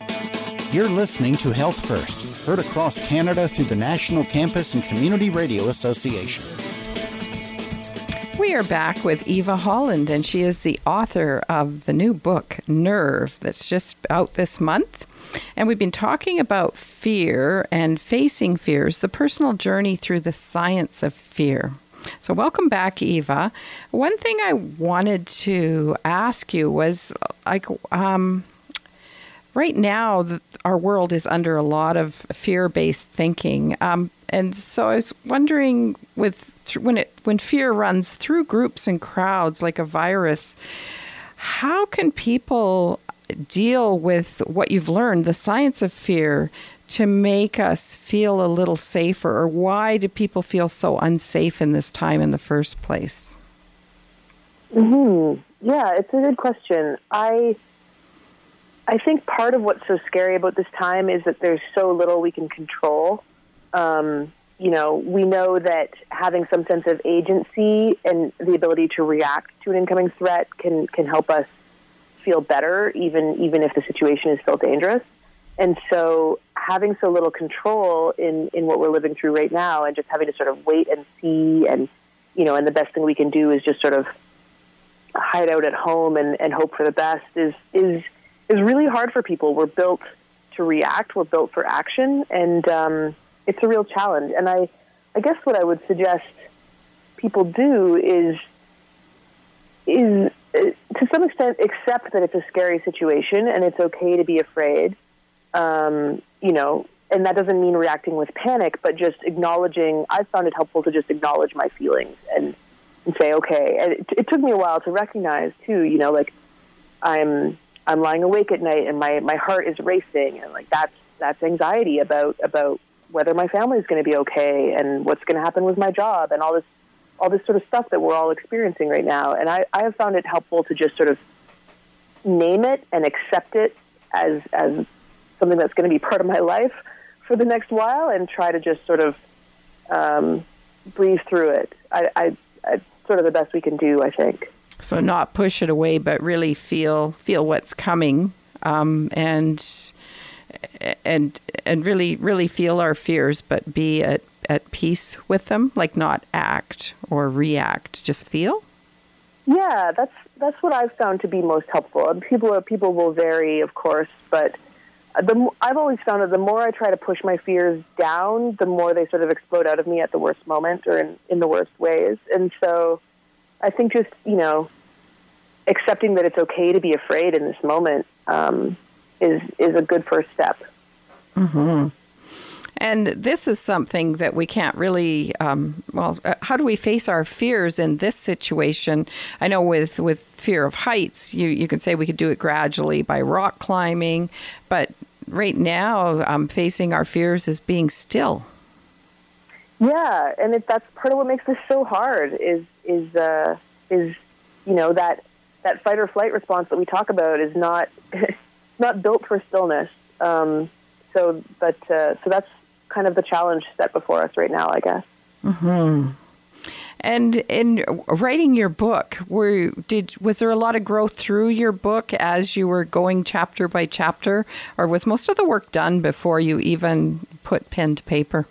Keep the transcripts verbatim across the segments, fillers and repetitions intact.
You're listening to Health First, heard across Canada through the National Campus and Community Radio Association. We are back with Eva Holland, and she is the author of the new book, Nerve, that's just out this month. And we've been talking about fear and facing fears, the personal journey through the science of fear. So welcome back, Eva. One thing I wanted to ask you was, like, um, right now, the, our world is under a lot of fear-based thinking. Um, and so I was wondering, with when it when fear runs through groups and crowds like a virus, how can people deal with what you've learned, the science of fear, to make us feel a little safer? Or why do people feel so unsafe in this time in the first place? Mm-hmm. Yeah, it's a good question. I I think part of what's so scary about this time is that there's so little we can control. Um, you know, we know that having some sense of agency and the ability to react to an incoming threat can, can help us feel better, even even if the situation is still dangerous. And so having so little control in, in what we're living through right now, and just having to sort of wait and see, and, you know, and the best thing we can do is just sort of hide out at home and, and hope for the best, is is is really hard for people. We're built to react. We're built for action. And um, it's a real challenge. And I, I guess what I would suggest people do is, is uh, to some extent accept that it's a scary situation and it's okay to be afraid. Um, you know, and that doesn't mean reacting with panic, but just acknowledging. I've found it helpful to just acknowledge my feelings and, and say, okay. And it, it took me a while to recognize too, you know, like I'm, I'm lying awake at night and my, my heart is racing, and like that's, that's anxiety about, about whether my family is going to be okay and what's going to happen with my job and all this, all this sort of stuff that we're all experiencing right now. And I, I have found it helpful to just sort of name it and accept it as, as something that's going to be part of my life for the next while, and try to just sort of um, breathe through it. I, I, it's sort of the best we can do, I think. So not push it away, but really feel feel what's coming, um, and and and really really feel our fears, but be at, at peace with them. Like not act or react, just feel. Yeah, that's that's what I've found to be most helpful. And people are, people will vary, of course, but the I've always found that the more I try to push my fears down, the more they sort of explode out of me at the worst moment or in, in the worst ways. And so I think just, you know, accepting that it's okay to be afraid in this moment um, is is a good first step. Mm-hmm. And this is something that we can't really, um, well, uh, how do we face our fears in this situation? I know with, with fear of heights, you, you could say we could do it gradually by rock climbing, but right now um, facing our fears is being still. Yeah, and it, that's part of what makes this so hard is, is, uh, is you know, that that fight or flight response that we talk about is not not built for stillness. Um, so, but uh, so that's kind of the challenge set before us right now, I guess. Mm-hmm. And in writing your book, were did was there a lot of growth through your book as you were going chapter by chapter, or was most of the work done before you even put pen to paper?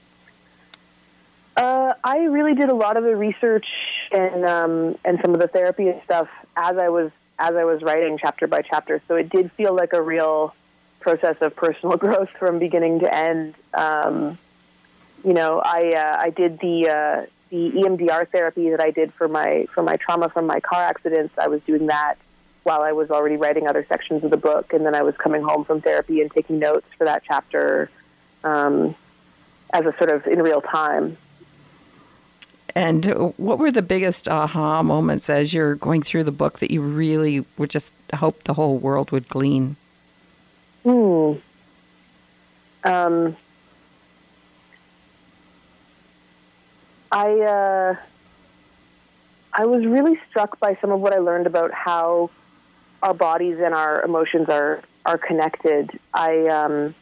Uh, I really did a lot of the research and um, and some of the therapy and stuff as I was as I was writing chapter by chapter. So it did feel like a real process of personal growth from beginning to end. Um, you know, I uh, I did the uh, the E M D R therapy that I did for my for my trauma from my car accidents. I was doing that while I was already writing other sections of the book, and then I was coming home from therapy and taking notes for that chapter um, as a sort of in real time. And what were the biggest aha moments as you're going through the book that you really would just hope the whole world would glean? Hmm. Um, I uh, I was really struck by some of what I learned about how our bodies and our emotions are are connected. I um,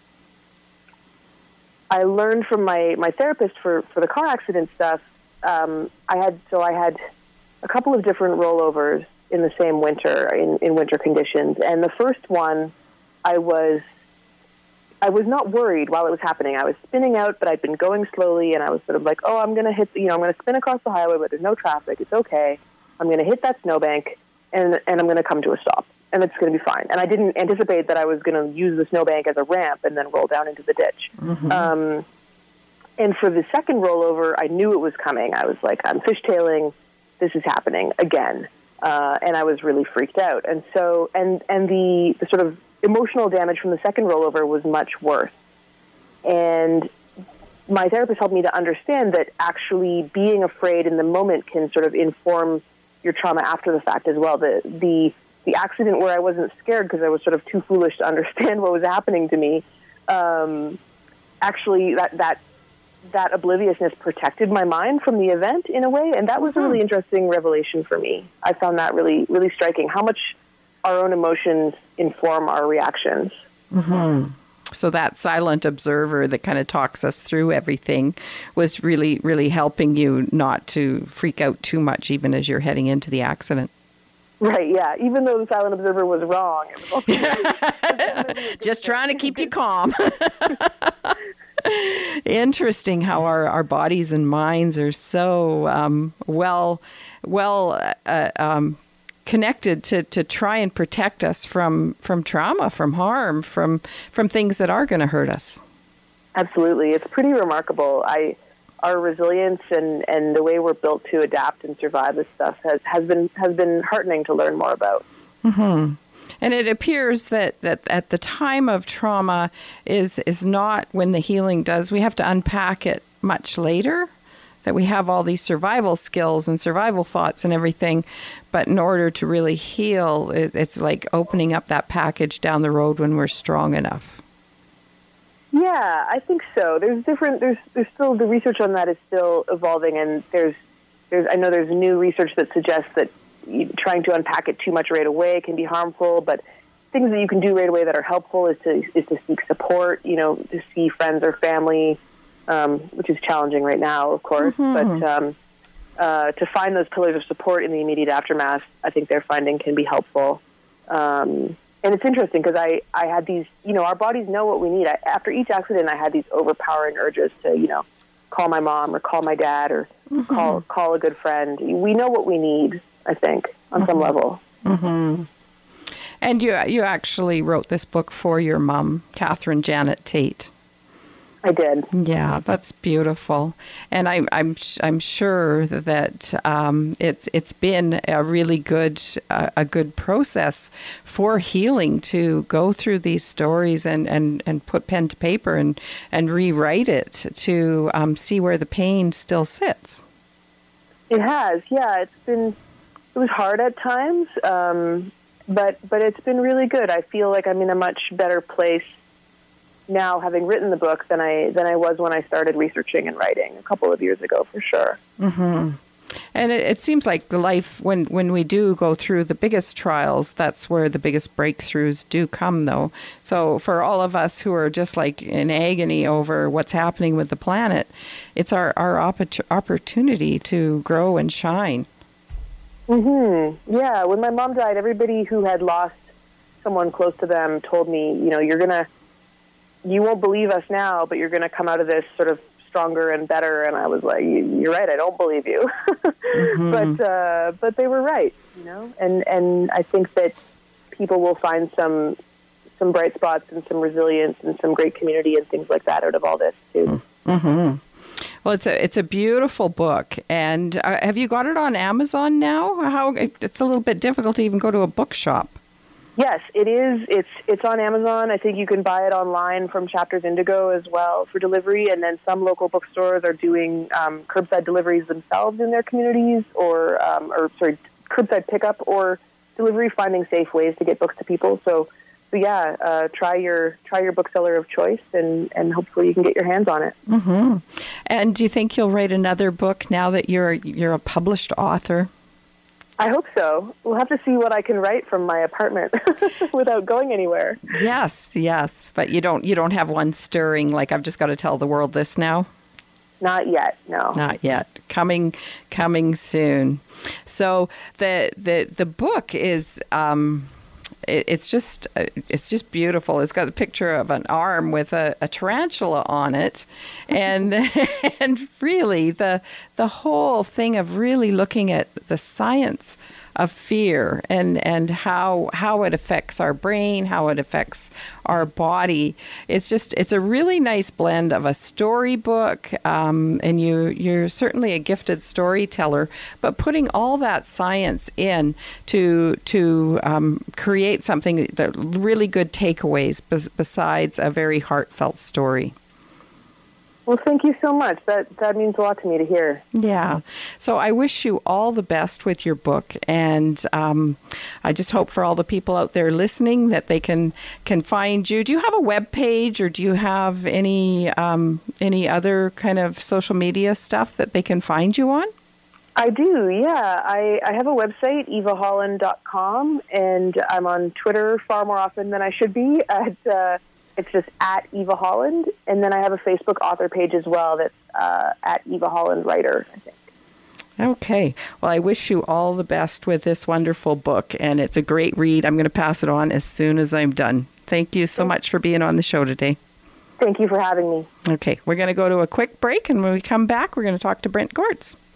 I learned from my, my therapist for, for the car accident stuff. Um, I had so I had a couple of different rollovers in the same winter in, in winter conditions, and the first one I was I was not worried while it was happening. I was spinning out, but I'd been going slowly, and I was sort of like, oh, I'm going to hit, you know, I'm going to spin across the highway, but there's no traffic. It's okay. I'm going to hit that snowbank, and and I'm going to come to a stop, and it's going to be fine. And I didn't anticipate that I was going to use the snowbank as a ramp and then roll down into the ditch. Mm-hmm. Um, and for the second rollover, I knew it was coming. I was like, I'm fishtailing. This is happening again. Uh, and I was really freaked out. And so, and, and the, the sort of emotional damage from the second rollover was much worse. And my therapist helped me to understand that actually being afraid in the moment can sort of inform your trauma after the fact as well. The, the, the accident where I wasn't scared because I was sort of too foolish to understand what was happening to me, um, actually that, that, that obliviousness protected my mind from the event in a way. And that was a really interesting revelation for me. I found that really, really striking, how much our own emotions inform our reactions. Mm-hmm. So that silent observer that kind of talks us through everything was really, really helping you not to freak out too much, even as you're heading into the accident. Right, yeah. Even though the silent observer was wrong. It was really, just trying to keep you calm. Interesting how our, our bodies and minds are so um, well well uh, um, connected to, to try and protect us from, from trauma, from harm, from from things that are going to hurt us. Absolutely. It's pretty remarkable. I our resilience and, and the way we're built to adapt and survive this stuff has, has been has been heartening to learn more about. Mm-hmm. And it appears that, that at the time of trauma is is not when the healing does. We have to unpack it much later, that we have all these survival skills and survival thoughts and everything. But in order to really heal, it, it's like opening up that package down the road when we're strong enough. Yeah, I think so. There's different, there's there's still, the research on that is still evolving. And there's, there's I know there's new research that suggests that trying to unpack it too much right away can be harmful, but things that you can do right away that are helpful is to is to seek support, you know, to see friends or family, um, which is challenging right now, of course, mm-hmm. but um, uh, to find those pillars of support in the immediate aftermath, I think they're finding can be helpful. Um, and it's interesting because I, I had these, you know, our bodies know what we need. I, after each accident, I had these overpowering urges to, you know, call my mom or call my dad or mm-hmm. call call a good friend. We know what we need, I think, on mm-hmm. some level. Mm-hmm. And you you actually wrote this book for your mom, Catherine Janet Tate. I did. Yeah, that's beautiful, and I'm I'm I'm sure that um, it's it's been a really good uh, a good process for healing to go through these stories and, and, and put pen to paper and, and rewrite it to um, see where the pain still sits. It has, yeah. It's been it was hard at times, um, but but it's been really good. I feel like I'm in a much better place now, having written the book, than I than I was when I started researching and writing a couple of years ago, for sure. Mm-hmm. And it, it seems like the life, when, when we do go through the biggest trials, that's where the biggest breakthroughs do come, though. So for all of us who are just like in agony over what's happening with the planet, it's our, our oppor- opportunity to grow and shine. Mm-hmm. Yeah, when my mom died, everybody who had lost someone close to them told me, you know, you're going to, you won't believe us now, but you're going to come out of this sort of stronger and better. And I was like, you're right, I don't believe you. mm-hmm. But uh, but they were right, you know. And and I think that people will find some some bright spots and some resilience and some great community and things like that out of all this too. Mm-hmm. Well, it's a it's a beautiful book. And uh, have you got it on Amazon now? How it's a little bit difficult to even go to a bookshop. Yes, it is. It's it's on Amazon. I think you can buy it online from Chapters Indigo as well for delivery, and then some local bookstores are doing um, curbside deliveries themselves in their communities, or um, or sorry, curbside pickup or delivery, finding safe ways to get books to people. So, so yeah, uh, try your try your bookseller of choice, and, and hopefully you can get your hands on it. Mm-hmm. And do you think you'll write another book now that you're you're a published author? I hope so. We'll have to see what I can write from my apartment without going anywhere. Yes, yes. But you don't you don't have one stirring, like I've just got to tell the world this now? Not yet, no. Not yet. Coming coming soon. So the the the book is um it, it's just uh, it's just beautiful. It's got a picture of an arm with a, a tarantula on it, and and really the the whole thing of really looking at the science of fear and, and how how it affects our brain, how it affects our body. It's just it's a really nice blend of a storybook, um, and you you're certainly a gifted storyteller, but putting all that science in to to um, create something that really good takeaways bes- besides a very heartfelt story. Well, thank you so much. That that means a lot to me to hear. Yeah. So I wish you all the best with your book, and um, I just hope for all the people out there listening that they can can find you. Do you have a web page, or do you have any um, any other kind of social media stuff that they can find you on? I do, yeah. I, I have a website, eva holland dot com, and I'm on Twitter far more often than I should be at uh, It's just at Eva Holland, and then I have a Facebook author page as well that's uh, at Eva Holland Writer, I think. Okay. Well, I wish you all the best with this wonderful book, and it's a great read. I'm going to pass it on as soon as I'm done. Thank you so much for being on the show today. Thank you for having me. Okay. We're going to go to a quick break, and when we come back, we're going to talk to Brent Gortz.